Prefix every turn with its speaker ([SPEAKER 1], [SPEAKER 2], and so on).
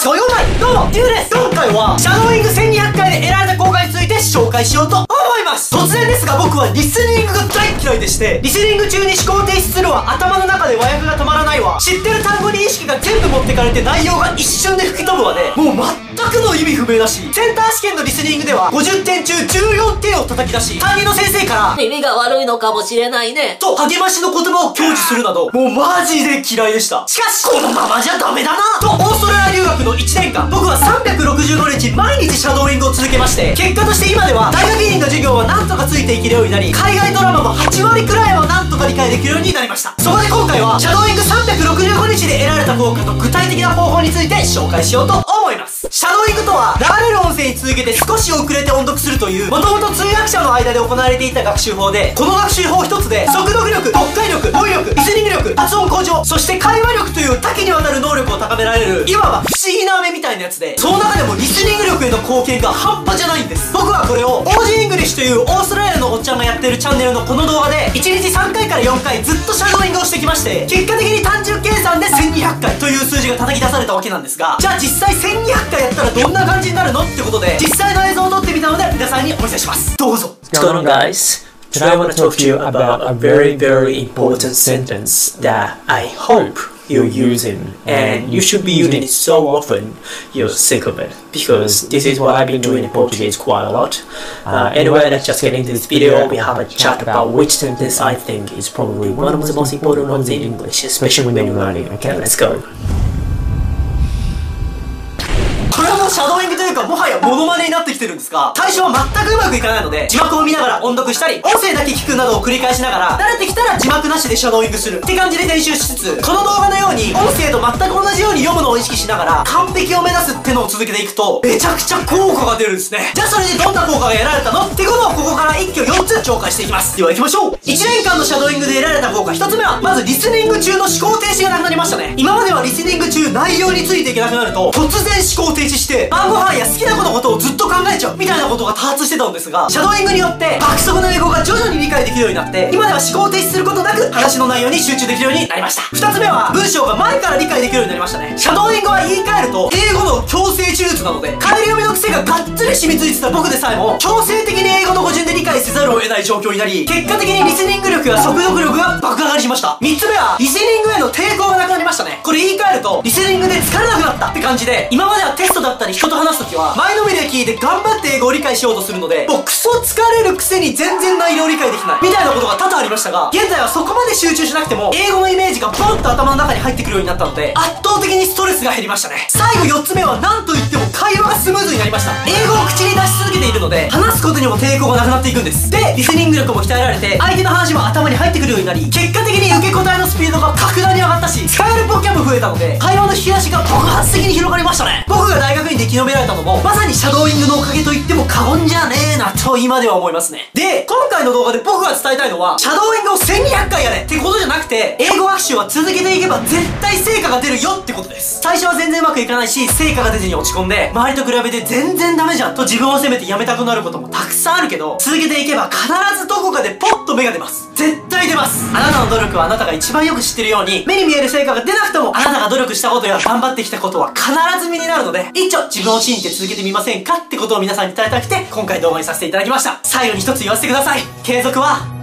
[SPEAKER 1] ますか？4枚どうも、デューです。今回は、シャドーイング1200回で得られた効果について紹介しようと思います。突然ですが、僕はリスニングが大嫌いでして、リスニング中に思考停止するわ、頭の中で和訳が止まらないわ、知ってる単語に意識が全部持ってかれて内容が一瞬で吹き飛ぶわで、もう全くの意味不明だし、センター試験のリスニングでは50点中14点を叩き出し、担任の先生から、
[SPEAKER 2] 耳が悪いのかもしれないね。
[SPEAKER 1] と励ましの言葉を享受するなど、もうマジで嫌いでした。しかし、このままじゃダメだなと、オーストラリア留学の1年間、僕は365日毎日シャドーイングを続けまして、結果として今では大学院の授業はなんとかついていけるようになり、海外ドラマも8割くらいはなんとか理解できるようになりました。そこで今回は、シャドーイング365日で得られた効果と具体的な方法について紹介しようと思います。シャドーイングとは、流れる音声に続けて少し遅れて音読するという、もともと通訳者の間で行われていた学習法で、この学習法一つで、速読力、読解力、語彙力、リスニング力、発音向上、そして会話力という多岐にわたる能力を高められる、いわば不思議な飴みたいなやつで、その中でもリスニング力への貢献が半端じゃないんです。僕はこれを、OG イングリッシュというオーストラリアのおっちゃんがやってるチャンネルのこの動画で、1日3回から4回ずっとシャドーイングをしてきまして、結果的に単純計算で1200回という数字が叩き出されたわけなんですが、じゃあ実際1200回やったらどんな感じになるのってことで、実際の映像を撮ってみたので皆さんにお見せします。どうぞ。
[SPEAKER 2] What's going on, guys? Today I want to talk to you about a very, very important sentence that I hope you're using, and you should be using it so often you're sick of it, because this is what I've been doing in Portuguese quite a lot. Anyway, let's just get into this video. We have a chat about which sentence I think is probably one of the most important ones in English, especially when you're learning. Okay, let's go.
[SPEAKER 1] これはもうシャドーイングというかもはやモノマネになってきてるんですが、最初は全くうまくいかないので、字幕を見ながら音読したり、音声だけ聞くなどを繰り返しながら、慣れてきたら字幕なしでシャドーイングするって感じで練習しつつ、この動画のように音声と全く同じように読むのを意識しながら完璧を目指すってのを続けていくと、めちゃくちゃ効果が出るんですね。じゃあそれでどんな効果が得られたのってことをここから一挙4つ紹介していきます。では行きましょう。1年間のシャドーイングで得られた効果1つ目は、まずリスニング中の思考停止がなくなりましたね。今まではリスニング中内容についていけなくなると、突然思考停止して晩ご飯や好きな子のことをずっと考えちゃうみたいなことが多発してたんですが、シャドーイングによって爆速の英語が徐々に理解できるようになって、今では思考停止することなく話の内容に集中できるようになりました。2つ目は、文章が前から理解できるようになりましたね。シャドーイングは言い換えると英語の強制手術なので、帰り読みの癖ががっつり染みついてた僕でさえも強制的に英語の語順で理解せざるを得ない状況になり、結果的にリスニング力や速読力が爆上がりしました。3つ目は、リスニングへの抵抗がなくなりましたね。これ言い換えると、リスニングで疲れなくなったって感じで、今まではテストだったり人と話すときは前のめりで聞いて頑張って英語を理解しようとするので、もうクソ疲れるくせに全然内容を理解できないみたいなことが多々ありましたが、現在はそこまで集中しなくても英語のイメージがポンと頭の中に入ってくるようになったので、圧倒的にストレスが減りましたね。最後4つ目は、なんといっても会話がスムーズになりました。英語を口に出し続けているので、話すことにも抵抗がなくなっていくんです。で、リスニング力も鍛えられて、相手の話も頭に入ってくるようになり、結果的に受け答えのスピードが格段に上がったし、使えるボキャブ増えたので、会話の引き出しが爆発的に広がりましたね。僕が大学院で生き延びられたのも、まさにシャドーイングのおかげと言っても過言じゃねえなと今では思いますね。で、今回の動画で僕が伝えたいのは、シャドーイングを1200回やれってことじゃなくて、英語学習は続けていけば絶対成果が出るよってことです。最初は全然うまくいかないし、成果が出ずに落ち込んで、周りと比べて全然ダメじゃんと自分を責めてやめたくなることもたくさんあるけど、続けていけば必ずどこかでポッと芽が出ます。絶対出ます。あなたの努力はあなたが一番よく知ってるように、目に見える成果が出なくても、あなたが努力したことや頑張ってきたことは必ず身になるので、一丁自分を信じて続けてみませんかってことを皆さんに伝えたくて、今回動画にさせていただきました。最後に一つ言わせてください。継続は